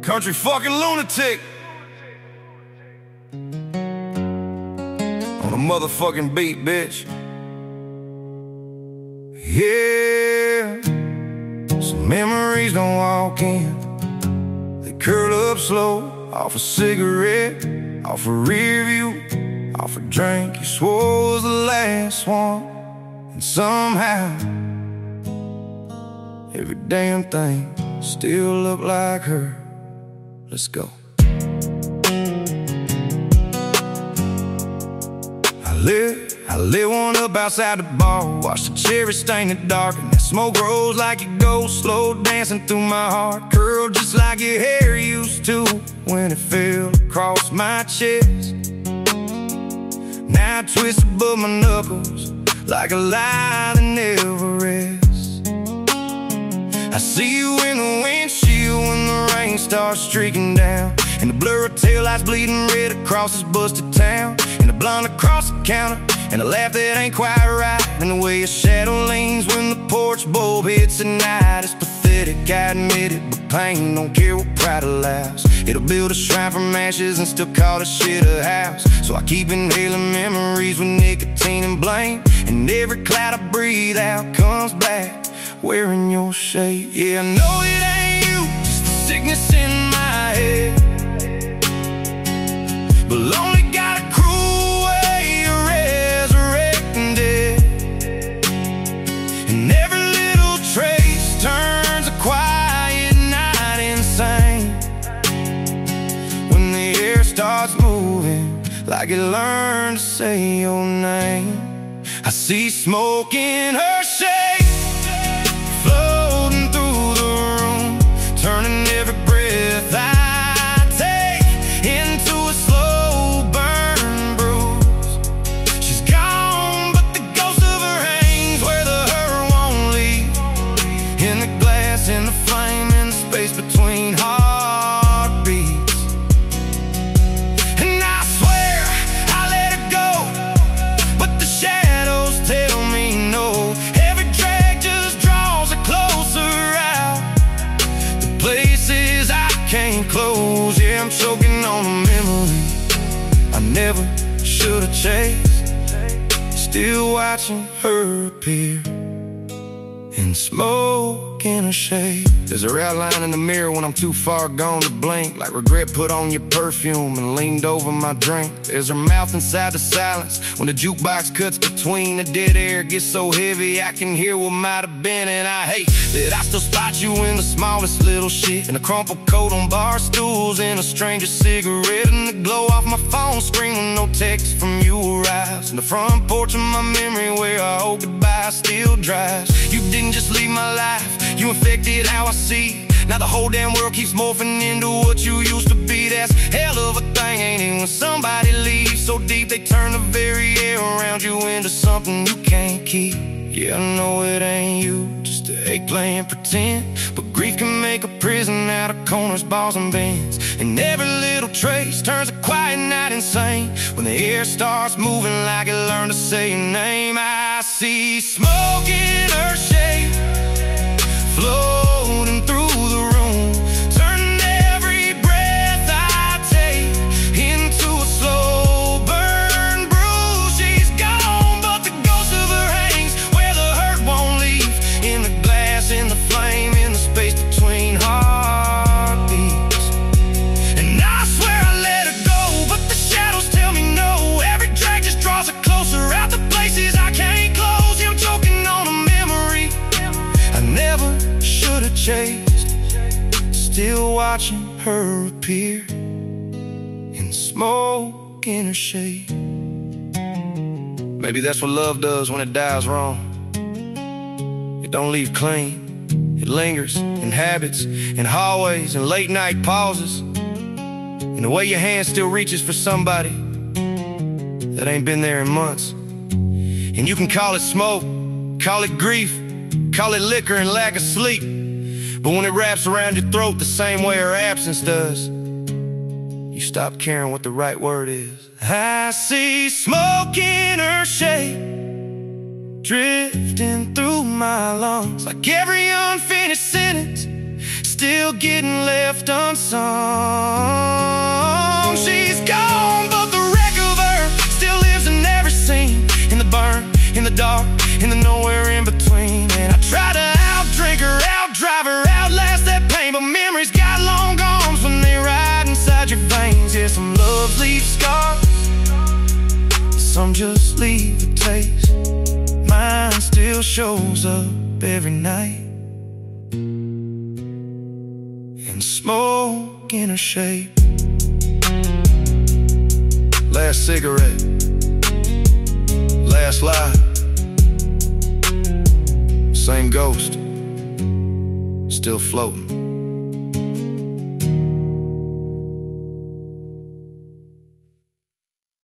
Country fucking lunatic on a motherfucking beat, bitch. Yeah, some memories don't walk in. They curl up slow, off a cigarette, off a rear view, off a drink you swore was the last one. And somehow every damn thing still look like her. Let's go. I lit one up outside the bar, watch the cherry stain the dark, and that smoke rolls like it goes slow dancing through my heart. Curl just like your hair used to when it fell across my chest. Now I twist above my knuckles like a lie that never rests. I see you in the windshield when the rain starts streaking down, and the blur of taillights bleeding red across this busted town, and the blonde across the counter, and a laugh that ain't quite right, and the way your shadow leans when the porch bulb hits at night. It's pathetic, I admit it, but pain don't care what pride allows. It'll build a shrine from ashes and still call this shit a house. So I keep inhaling memories with nicotine and blame, and every cloud I breathe out comes back wearing your shade. Yeah, I know it ain't you, just the sickness in my head, but lonely got a cruel way of resurrecting dead, and every little trace turns a quiet night insane. When the air starts moving like it learned to say your name, I see smoke in her shade, floating through the room, turning every breath I take into a slow burn bruise. She's gone, but the ghost of her hangs where the hurt won't leave, in the glass, in the flame, in the space between heartbeats. And I swear I let her go, but the shadows tell me no. Every drag just draws her closer out, the places I can't close. Yeah, I'm choking on a memory I never should have chased, still watching her appear in smoke in a shade. There's a red line in the mirror when I'm too far gone to blink, like regret put on your perfume and leaned over my drink. There's her mouth inside the silence when the jukebox cuts between the dead air. Gets so heavy I can hear what might have been, and I hate that I still spot you in the smallest little shit, in a crumpled coat on bar stools, in a stranger's cigarette, and the glow off my phone screen when no text from you arrives, and the front porch of my memory where I hope goodbye still dries. You didn't just leave my life, you infected how I see. Now the whole damn world keeps morphing into what you used to be. That's hell of a thing, ain't it, when somebody leaves so deep they turn the very air around you into something you can't keep. Yeah, I know it ain't you, just an ache playing pretend, but grief can make a prison out of corners, bars and bends, and every little trace turns a quiet night insane. When the air starts moving like it learned to say your name, I see smoke in her shade, floating through the room, turning every breath I take into a slow burn bruise. She's gone, but the ghost of her hangs where the hurt won't leave, in the glass, in the flame, in the space between heartbeats. And I swear I let her go, but the shadows tell me no. Every drag just draws her closer out the places I can't close. Yeah, I'm choking on a memory I never should have chased, still watching her appear in smoke in her shade. Maybe that's what love does when it dies wrong. It don't leave clean, it lingers in habits, in hallways, and late night pauses, in the way your hand still reaches for somebody that ain't been there in months. And you can call it smoke, call it grief, call it liquor and lack of sleep, but when it wraps around your throat the same way her absence does, you stop caring what the right word is. I see smoke in her shade, drifting through my lungs, like every unfinished sentence still getting left unsung. She's gone, but the wreck of her still lives in every scene. In the burn, in the dark, in the nowhere in between. And I try to outdrink her, outdrive her, outlast that pain, but memories got long arms when they ride inside your veins. Yeah, some loves leave scars, some just leave a taste. Mine still shows up every night, and smoke in her shape. Last cigarette, last lie. Same ghost, still floating.